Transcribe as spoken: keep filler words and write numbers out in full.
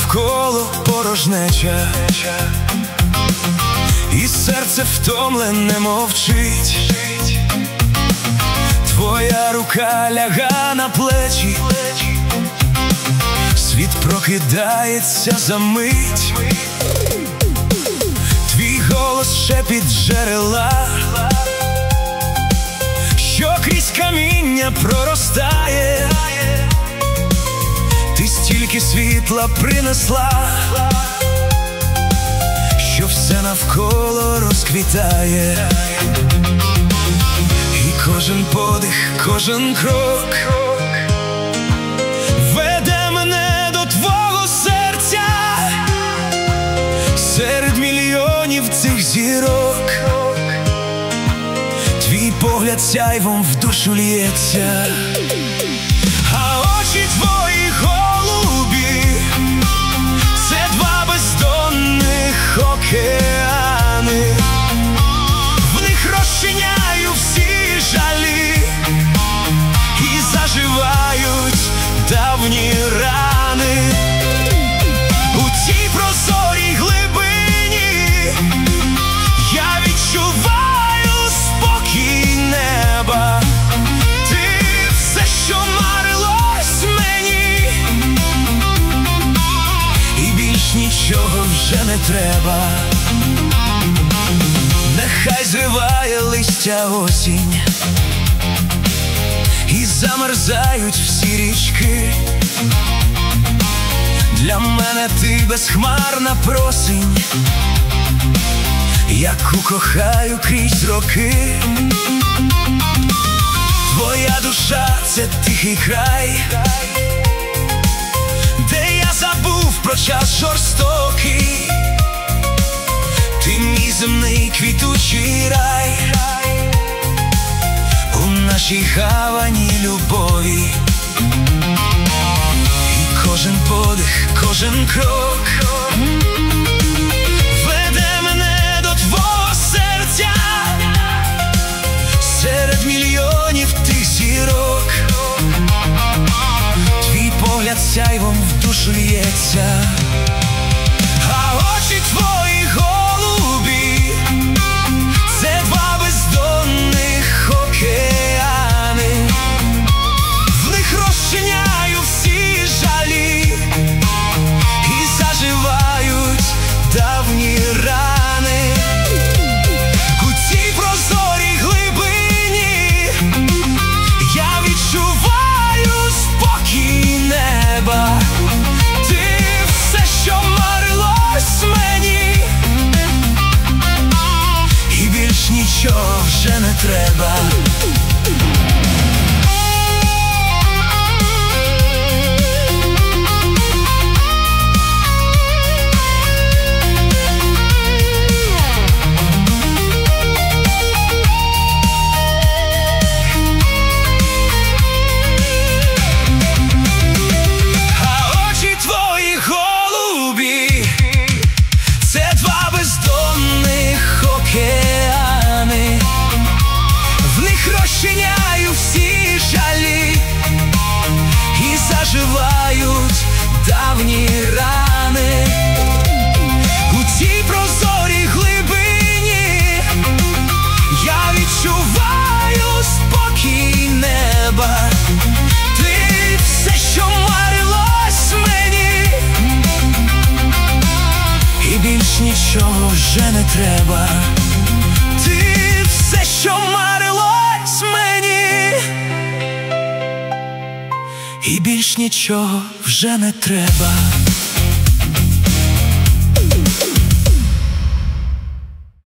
навколо порожнеча, і серце втомлене мовчить. Твоя рука ляга на плечі, світ прокидається за мить. Твій голос шепіт джерела, що крізь каміння проростає. Ти стільки світла принесла, що все навколо розквітає. І кожен подих, кожен крок веде мене до твого серця. Серед мільйонів цих зірок твій погляд сяйвом в душу лється. А очі твої голубі — це два бездонних океани. В них розчиняю всі жалі і заживають давні рани. У цій прозорій глибині я відчуваю спокій неба. Ти все, що марилось мені, і більш нічого вже не треба. Нехай зриває листя осінь, і замерзають всі річки. Для мене ти безхмарна просинь, яку кохаю крізь роки. Твоя душа — це тихий край, де я забув про час жорстокий. Ти мій земний квітучий рай у нашій гавані любові. І кожен подих, кожен крок веде мене до твого серця. Серед мільйонів тих зірок твій погляд сяйвом в душу лється. А очі твої голубі — це два бездонних океани. В них розчиняю всі жалі і заживають давні рани. У цій прозорій глибині я відчуваю спокій неба. Ти все, що марилось мені, і більш нічого вже не треба. Розчиняю всі жалі і заживають давні рани. У цій прозорій глибині я відчуваю спокій неба. Ти все, що марилось мені, і більш нічого вже не треба. Ти все, що марилось мені, і більш нічого вже не треба.